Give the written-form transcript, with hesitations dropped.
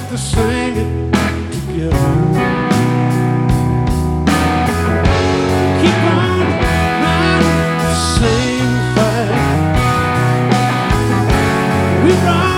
have to sing it together. Keep on riding the same fight. We ride